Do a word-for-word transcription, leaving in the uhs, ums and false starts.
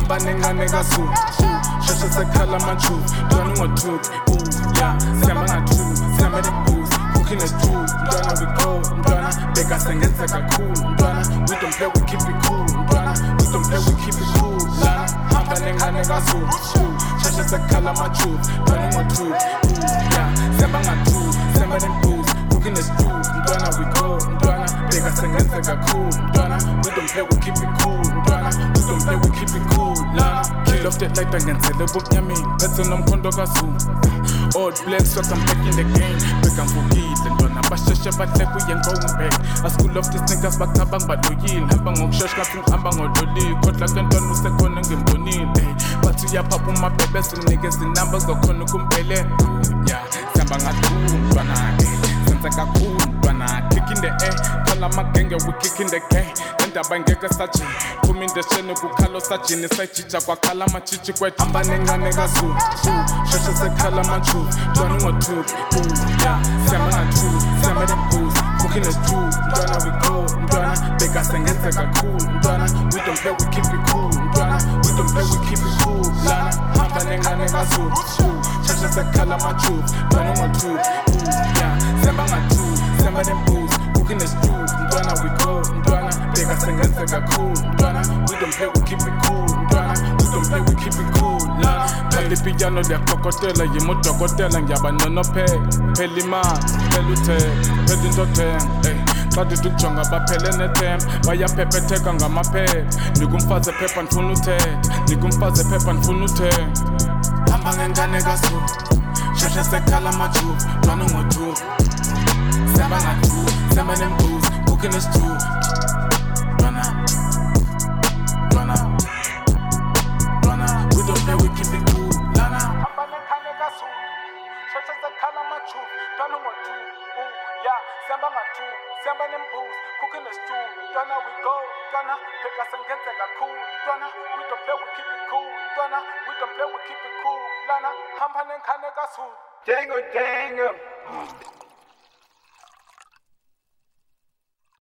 hamba nengane kaZulu sheshe sekhala majuve mntwana ungathuki yeah sihamba ngathuki sihamba nebooze cooking the stew mntwana we go mntwana beka sengenza kakhulu mntwana we don't play we keep it cool mntwana we don't play we keep it cool lana hamba nengane kaZulu sheshe sekhala majuve mntwana ungathuki yeah sihamba ngathuki sihamba nebooze cooking the stew mntwana we go mntwana beka sengenza kakhulu mntwana we don't play we keep it cool mntwana we don't play we keep it cool lana kill off that light ngenzele bunyamini bethe nomkhondo kaZulu old black so I'm back in the game beka ngivukile ntwana basheshe bahle kuye ngombe a school of these niggas bakhaba ngibaloyile hamba ngokushesha kathi ngihamba ngololi kodwa ke ntwana usekhona ngimbonile bathi uyaphapha umabhebe singinikeza inamba zokhona ukumpele yeah sihamba ngathulu ntwana senza kakhulu ntwana kick in the air thola magenge we kick in the game ndaba ngeke sathi phuma indesheni kukhalo sajini sayijija kwakhala amachichi kwethu hamba nengane kaZulu sheshe sekhala majuve mntwana ungathuki yeah sihamba ngathuki sihamba nebooze cooking the stew mntwana we go mntwana beka sengenza kakhulu mntwana we don't play we keep it cool mntwana we don't play we keep it cool lana hamba nengane kaZulu sheshe sekhala majuve mntwana ungathuki yeah sihamba ngathuki sihamba nebooze cooking the stew mntwana we go mntwana beka sengenza kakhulu mntwana we don't play we keep it cool mntwana we don't play we keep it cool lana phela ipiyano liyakokotela yimudokotela ngiyabanonophela phela imali phela uthela phela into thenga ey xa ndithi ukujonga baphele nethemba bayaphepheteka ngamaphepha nikumfazi ephepha ndifuna uthetha nikumfazi ephepha ndifuna uthenga hamba ngengane kaZulu sheshe sekhala majuve mntwana ungathuki sihamba ngathuki sihamba nebooze cooking the stew mntwana mntwana mntwana we don't play we keep it cool lana hamba ngengane kaZulu sheshe sekhala majuve mntwana ungathuki yeah sihamba ngathuki sihamba nebooze cooking the stew mntwana we go mntwana beka sengenza kakhulu mntwana we don't play we keep it cool mntwana we don't play we keep it cool lana hamba ngengane kaZulu Jango, jango.